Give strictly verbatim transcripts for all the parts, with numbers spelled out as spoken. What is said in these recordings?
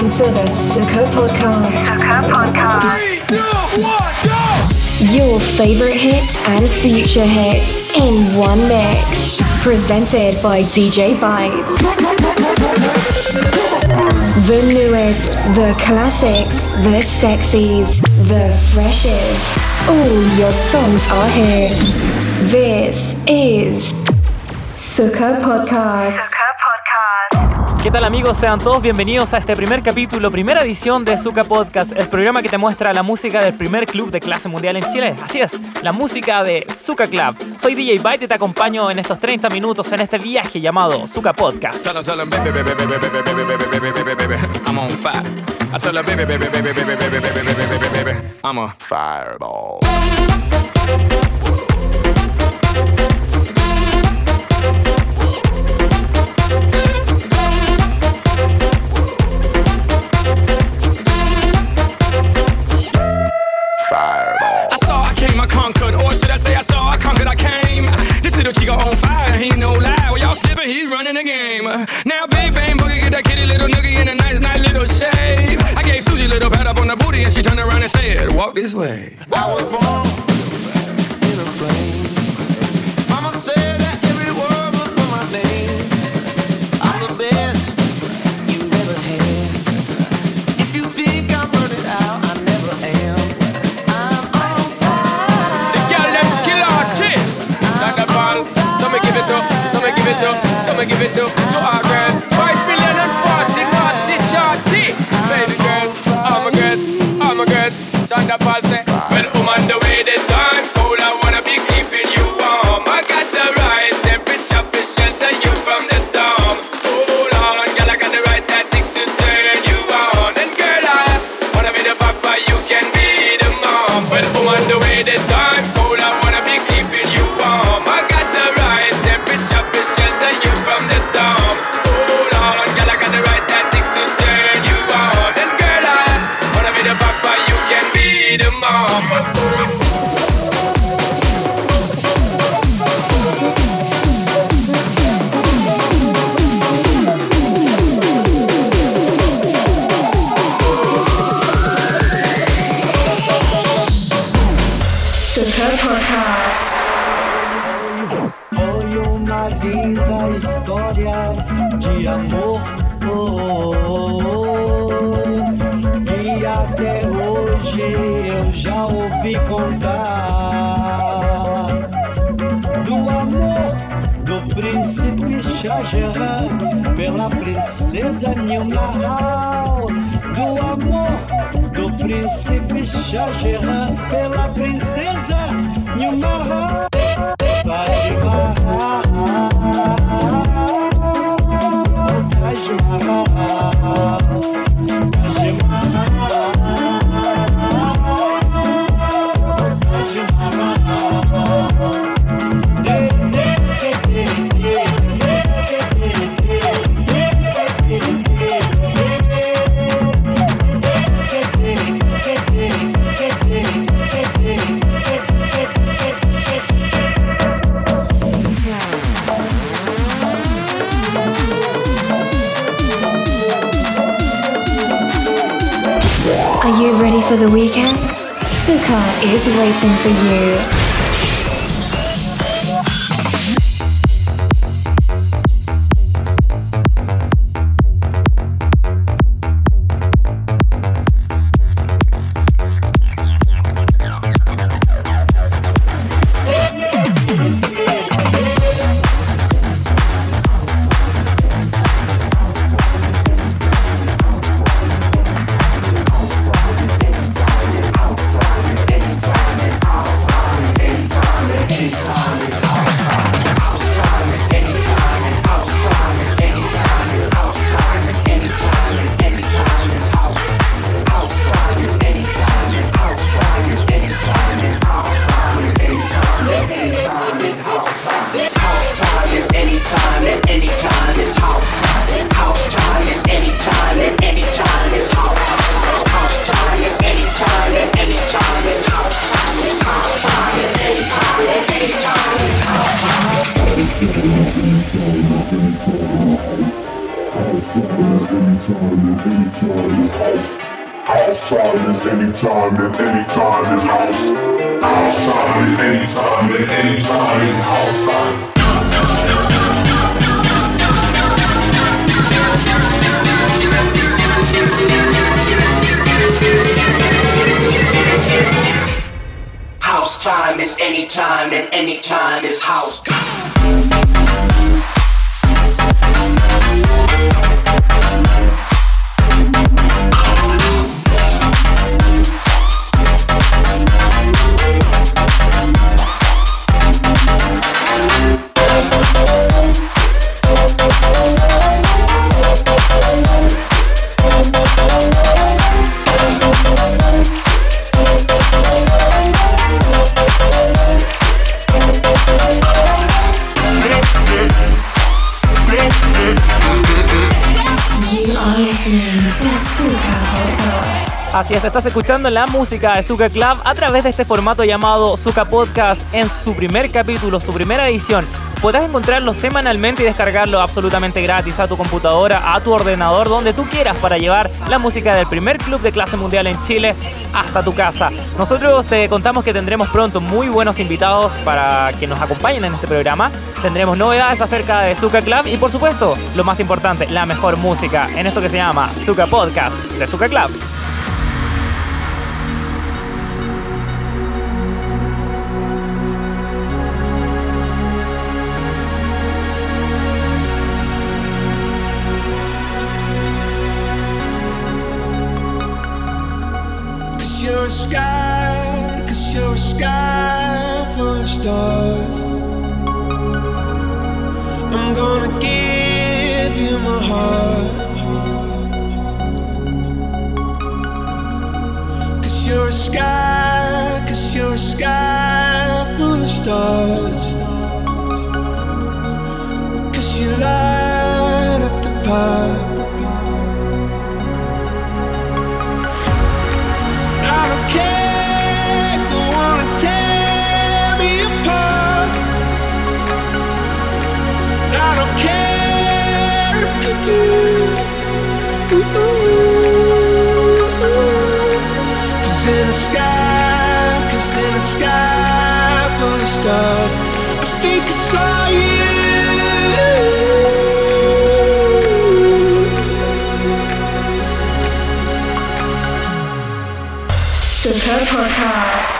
Welcome to the Suka Podcast. Suka Podcast. Three, two, one, go! Your favorite hits and future hits in one mix. Presented by D J Bytes. The newest, the classics, the sexies, the freshest. All your songs are here. This is Suka Podcast. Suka Podcast. ¿Qué tal, amigos? Sean todos bienvenidos a este primer capítulo, primera edición de Suka Podcast, el programa que te muestra la música del primer club de clase mundial en Chile. Así es, la música de Suka Club. Soy D J Byte y te acompaño en estos treinta minutos en este viaje llamado Suka Podcast. Tell 'em, tell 'em, baby, baby, baby, baby, baby, baby, baby, baby, baby, baby, I'm on fire. I tell 'em, baby, baby, baby, baby, baby, baby, baby, baby, baby, I'm a fireball. He no lie, well y'all slipping, he's running the game. Now big bang boogie, get that kitty little noogie in a nice, nice little shave. I gave Susie a little pat up on the booty and she turned around and said, walk this way. I was born in a plane. Mama said that every word was for my name. I'm the best you ever had. If you think I'm running out, I never am. I'm on fire. The girl them skill artist. Like the ball. Give it up, come and give it up, come and give it up to our girls. Five million and forty, naughty, shorty. Baby girls, all my girls, all my girls. John the Paul say, well, I'm on the way, the time cold, I wanna be keeping you warm. I got the right temperature to shelter you from the storm. Hold on, girl, I got the right tactics to turn you on. And girl, I wanna be the papa, you can be the mom. Well, I'm on the way, the time cold, I wanna be keeping you warm. I got the right shelter you from the storm. Hold on, girl, I got the right tactics to turn you on. And girl, I wanna be the papa, you can be the mom. Suka Podcast. Linda história de amor, oh, oh, oh, que até hoje eu já ouvi contar. Do amor do príncipe Shah Jahan pela princesa Nilma Hal. Do amor do príncipe Shah Jahan pela princesa Nilma Hal. Taj Mahal, Taj Mahal, Taj Mahal, Taj Mahal. Are you ready for the weekend? Suka is waiting for you. House time is anytime and anytime is house. House time is anytime and anytime is house time. House time is anytime and anytime is house. Así es, estás escuchando la música de Suka Club a través de este formato llamado Suka Podcast en su primer capítulo, su primera edición. Podrás encontrarlo semanalmente y descargarlo absolutamente gratis a tu computadora, a tu ordenador, donde tú quieras, para llevar la música del primer club de clase mundial en Chile hasta tu casa. Nosotros te contamos que tendremos pronto muy buenos invitados para que nos acompañen en este programa. Tendremos novedades acerca de Suka Club y, por supuesto, lo más importante, la mejor música en esto que se llama Suka Podcast de Suka Club. You're a sky, cause you're a sky full of stars. I'm gonna give you my heart. Cause you're a sky, cause you're a sky full of stars. Cause you light up the path. I don't care if you wanna tear me apart. I don't care if you do. Cause in the sky, cause in the sky full of stars, I think I saw you. Suka Podcast.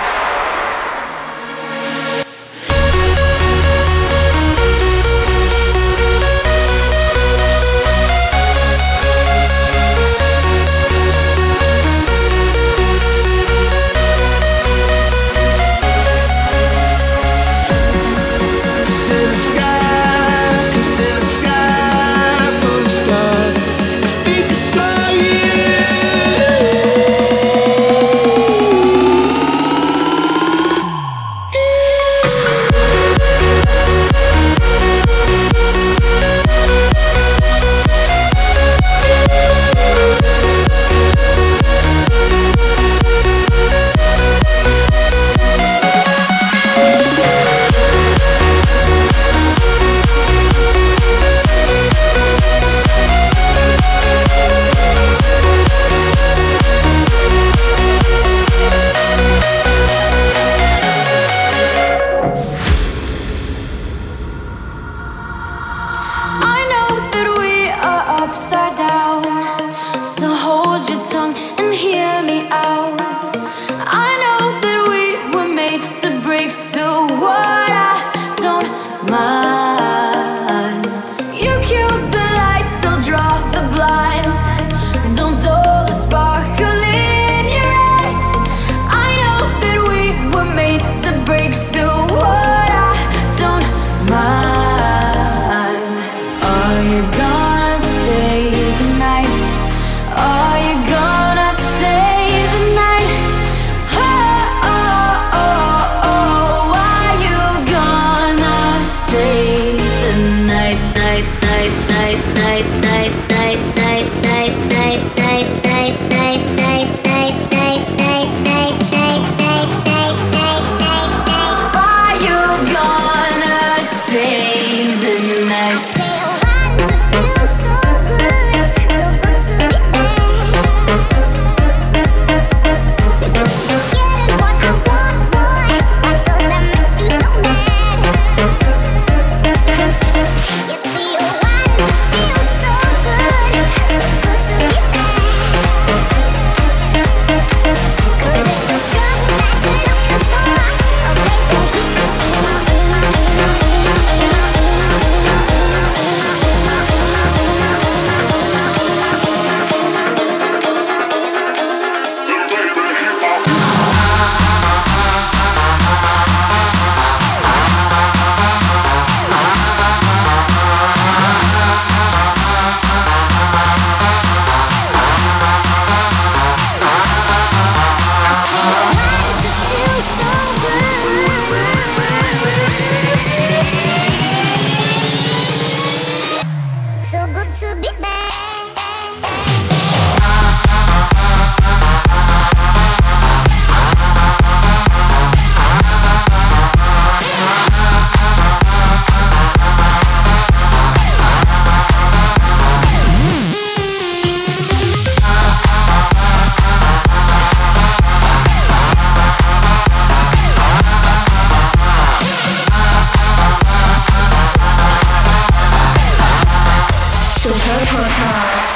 Why does it feel so good? Suka Podcast.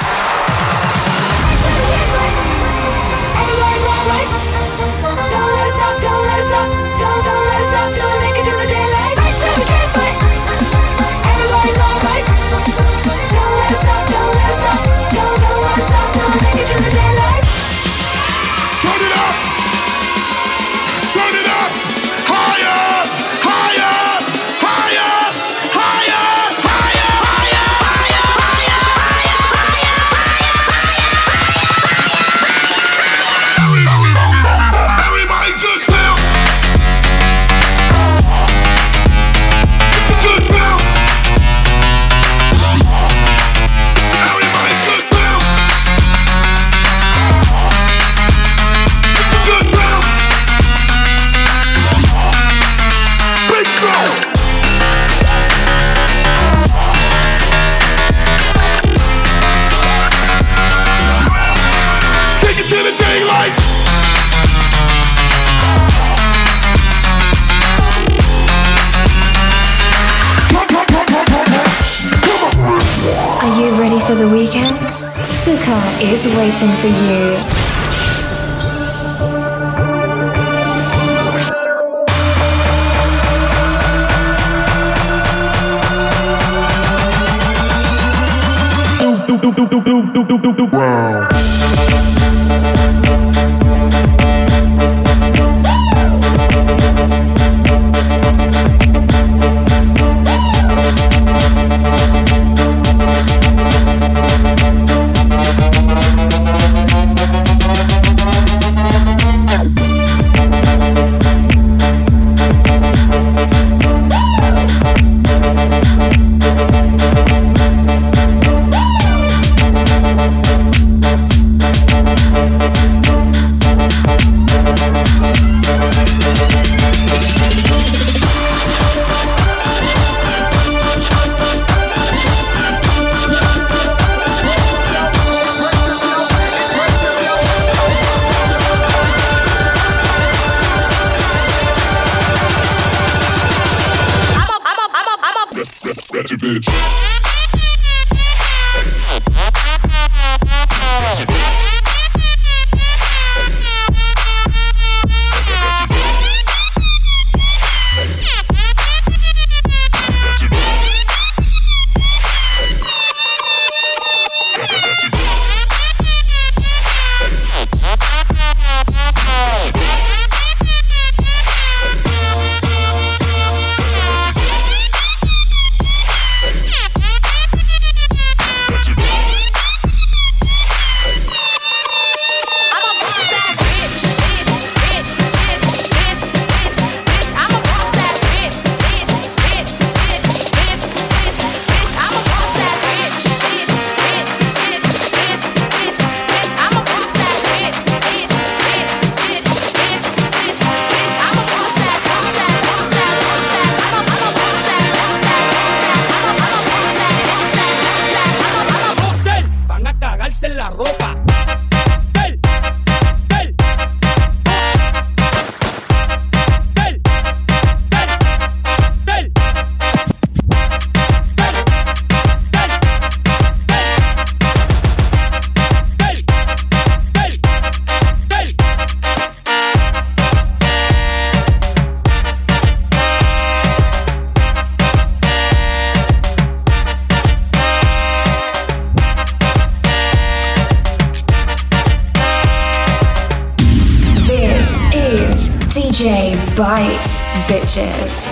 Everybody's alright. Don't let it stop, don't let it stop. Don't, don't let it stop, don't make it to the daylight. Right till we can't fight. Everybody's alright. Don't let it stop, don't let it stop. Don't, don't let it stop, don't make it to the daylight. Turn it up! Turn it up! Higher! Higher! Higher! Higher! Higher! Higher! Higher! Everybody just feel! Just feel! Everybody just feel! Just feel! Big flow! Take it to the daylight! Are you ready for the weekend? Suka is waiting for you. D J Bites, bitches.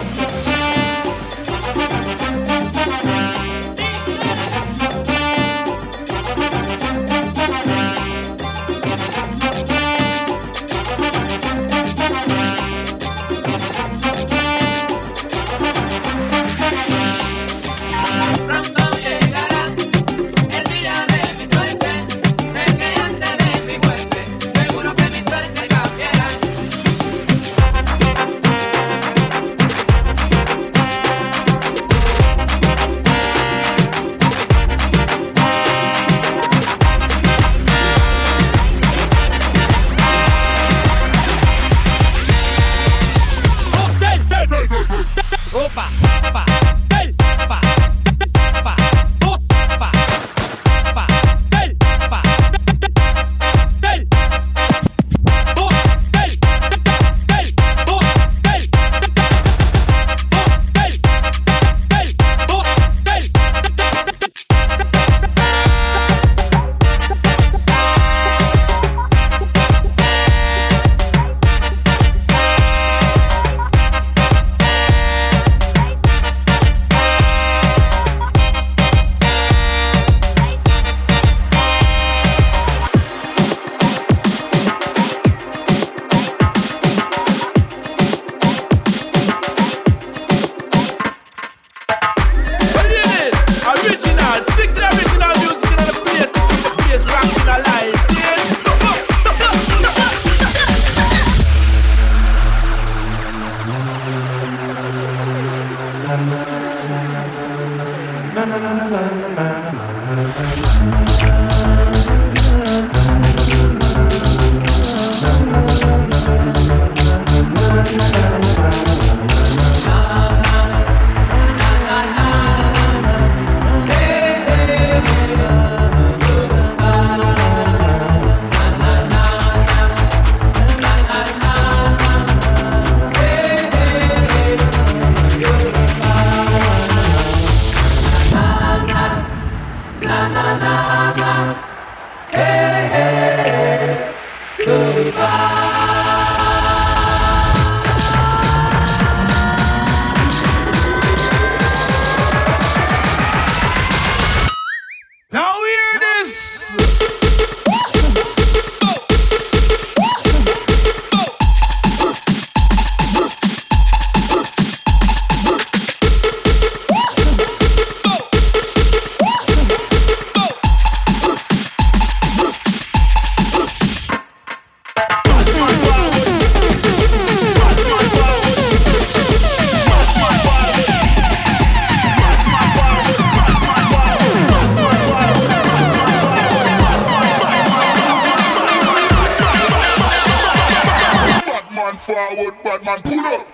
Forward, bad man, pull up.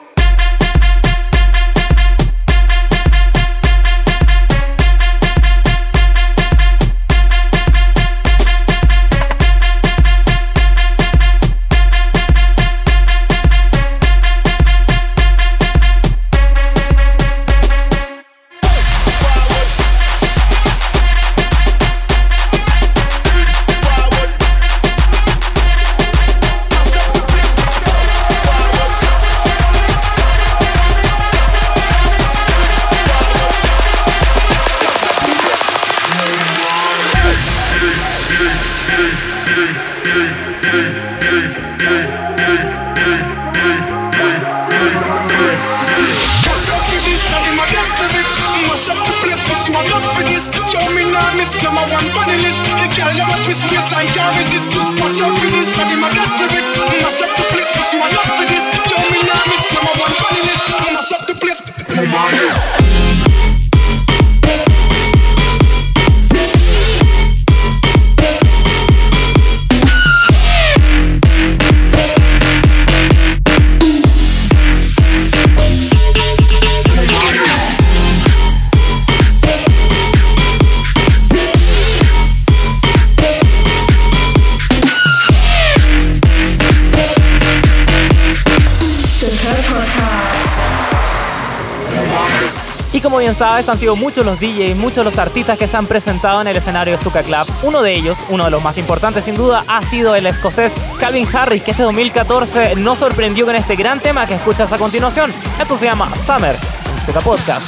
Como bien sabes, han sido muchos los D Js, muchos los artistas que se han presentado en el escenario de Suka Club. Uno de ellos, uno de los más importantes sin duda, ha sido el escocés Calvin Harris, que este dos mil catorce nos sorprendió con este gran tema que escuchas a continuación. Esto se llama Summer, en Suka Podcast.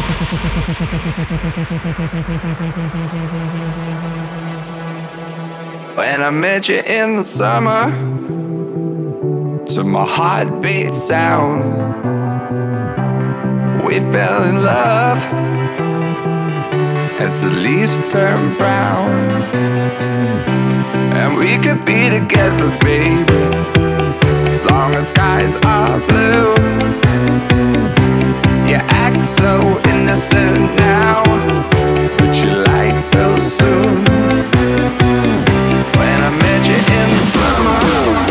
When I met you in the summer, to my heartbeat sound, we fell in love as the leaves turn brown, and we could be together, baby, as long as skies are blue. You act so innocent now, but you lied so soon. When I met you in the summer,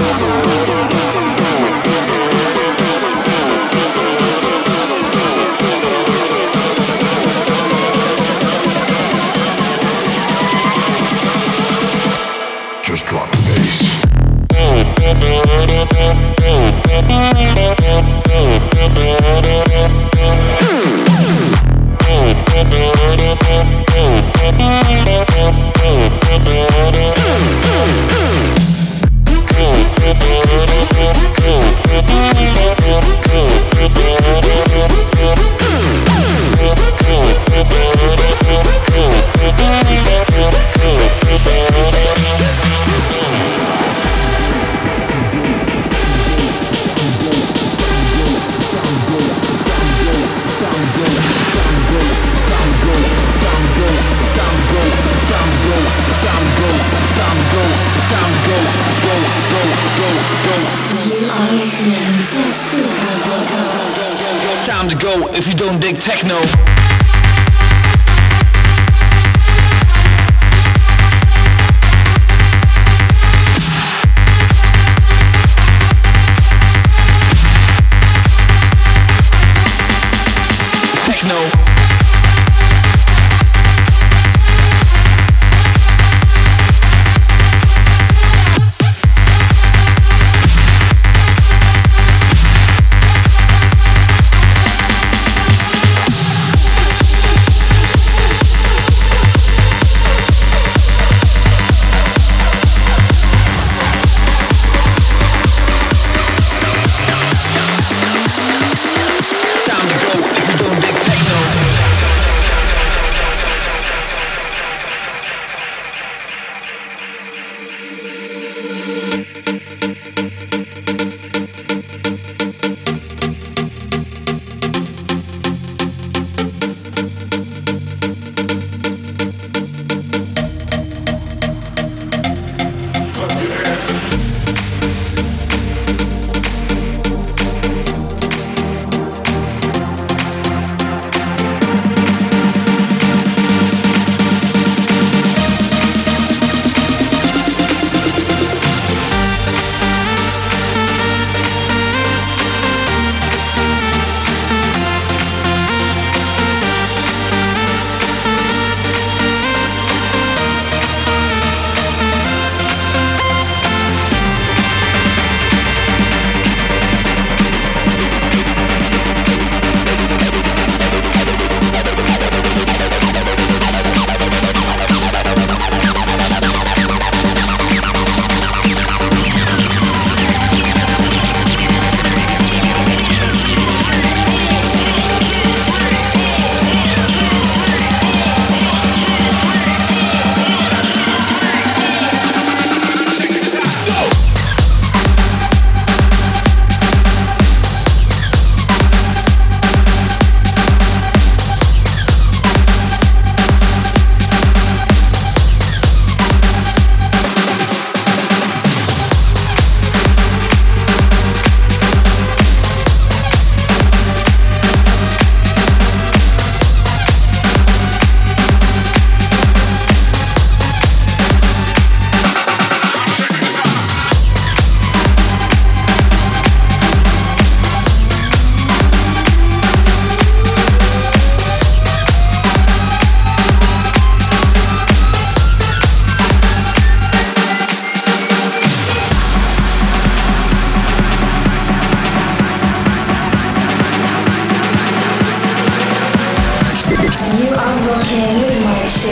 just drop the bass. It's time to go if you don't dig techno.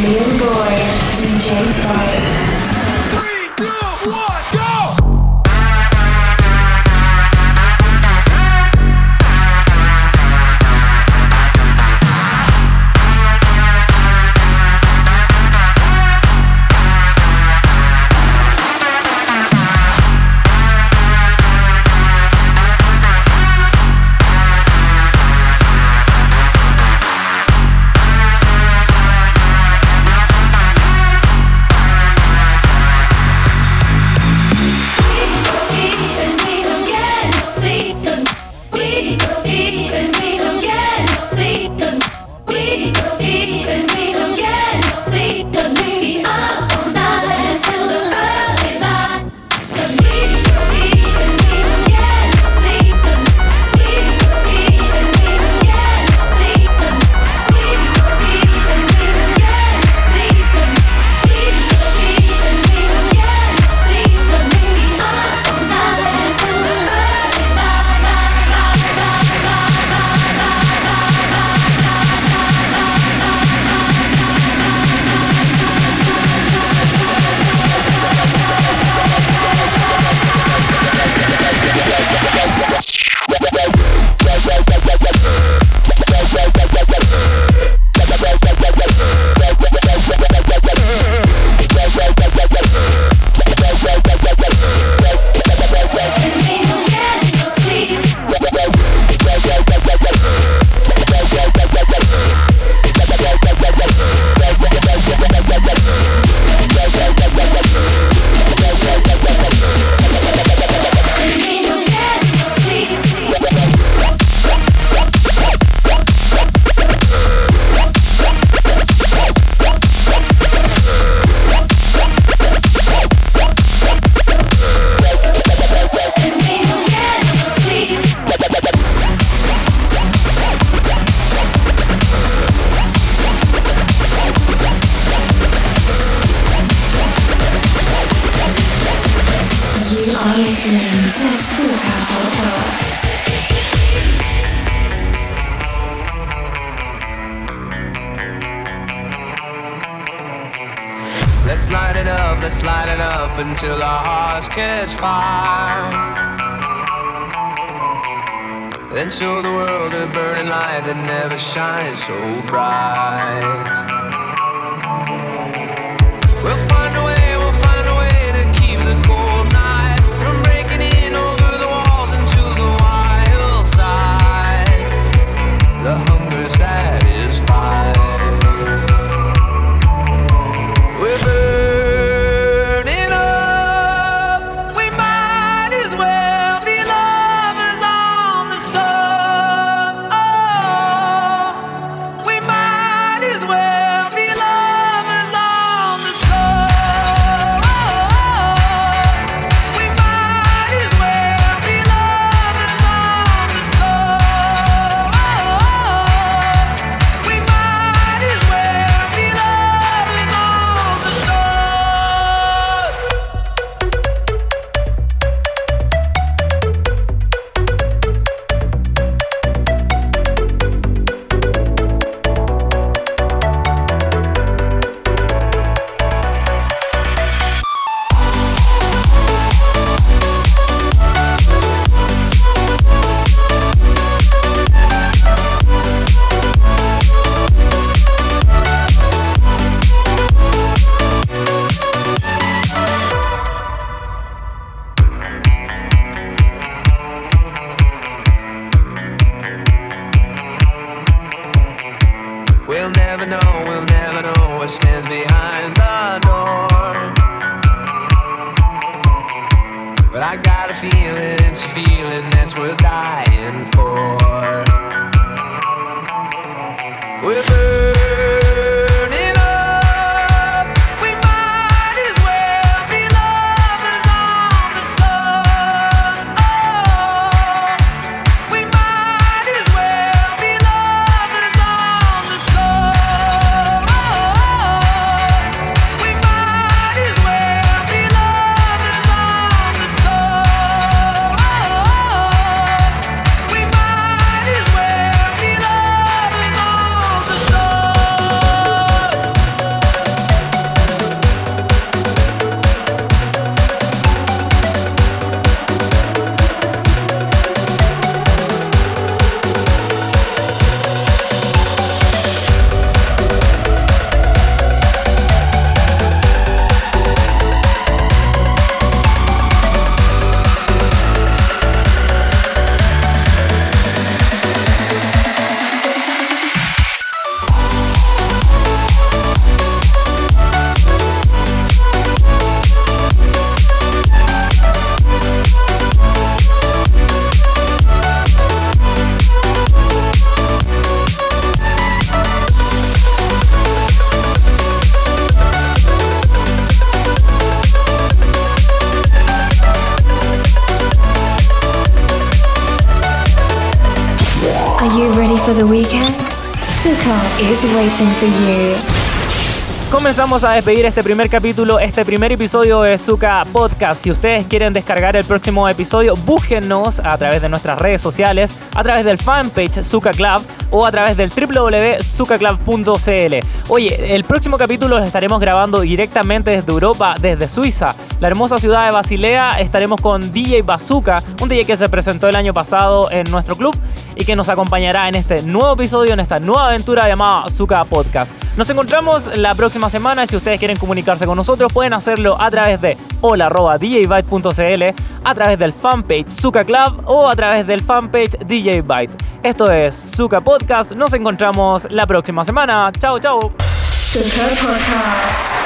Chilean boy, D J Bite. Three, two, one, go! Let's light it up, let's light it up until our hearts catch fire. Then show the world a burning light that never shines so bright. We'll find a way, we'll find a way to keep the cold night from breaking in over the walls into the wild side. The hunger satisfied. We're burning up. We might as well be lovers on the sun. Oh, we might as well be lovers on the sun. Oh, we might as well be lovers on the sun. Oh, we might as well be lovers on the sun. We'll never know, we'll never know what stands behind the door. But I got a feeling, it's a feeling that's worth dying for. We're burning up. We might as well be lovers on the sun. Oh, we might as well be lovers on the sun. Oh, we might as well be lovers on the sun. Oh, we might Suka is waiting for you. Comenzamos a despedir este primer capítulo, este primer episodio de Suka Podcast. Si ustedes quieren descargar el próximo episodio, búsquennos a través de nuestras redes sociales, a través del fanpage Suka Club o a través del doble u doble u doble u punto suka club punto c l. Oye, el próximo capítulo lo estaremos grabando directamente desde Europa, desde Suiza, la hermosa ciudad de Basilea. Estaremos con D J Bazooka, un D J que se presentó el año pasado en nuestro club y que nos acompañará en este nuevo episodio, en esta nueva aventura llamada Suka Podcast. Nos encontramos la próxima semana y si ustedes quieren comunicarse con nosotros pueden hacerlo a través de hola arroba d j byte punto c l, a través del fanpage Suka Club o a través del fanpage D J Byte. Esto es Suka Podcast. Nos encontramos la próxima semana. Chao, chao. Suka Podcast.